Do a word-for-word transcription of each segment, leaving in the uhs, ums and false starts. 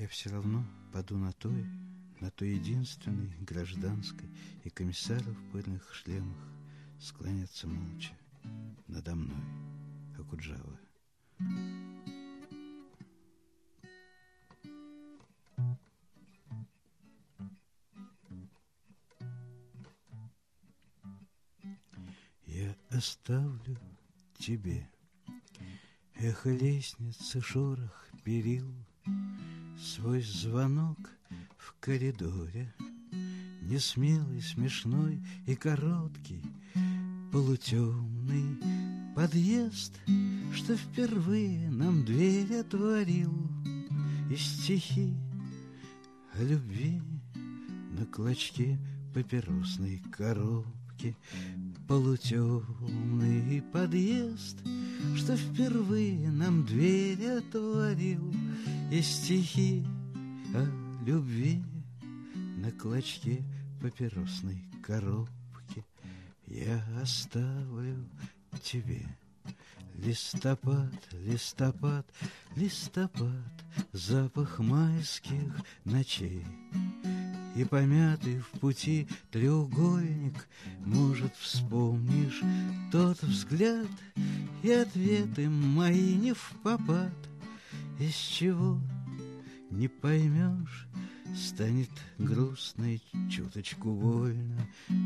Я все равно паду на той, на той единственной гражданской, и комиссары в пыльных шлемах склонятся молча надо мной, Окуджава. Я оставлю тебе эхо лестницы, шорох перил, свой звонок в коридоре, несмелый, смешной и короткий, полутемный подъезд, что впервые нам дверь отворил, и стихи о любви на клочке папиросной коробки. Полутемный подъезд, что впервые нам дверь отворил, и стихи о любви на клочке папиросной коробки. Я оставлю тебе листопад, листопад, листопад, запах майских ночей. И помятый в пути треугольник, может, вспомнишь тот взгляд, и ответы мои не впопад. Из чего не поймешь, станет грустно и чуточку больно.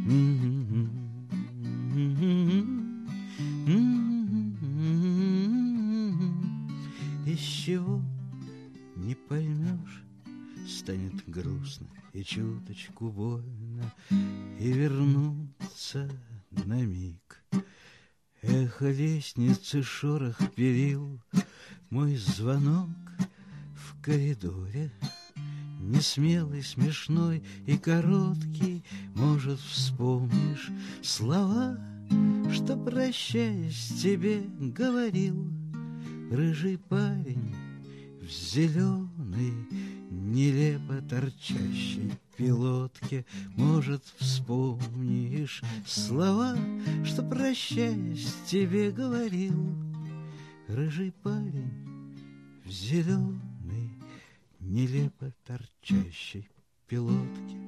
Из чего не поймешь, станет грустно и чуточку больно, и вернуться на миг. Эхо лестницы, шорох перил, мой звонок в коридоре, несмелый, смешной и короткий, может, вспомнишь слова, что, прощаясь, тебе говорил рыжий парень в зеленой, нелепо торчащей пилотке. Может, вспомнишь слова, что, прощаясь, тебе говорил рыжий парень в зеленой, нелепо торчащей пилотке.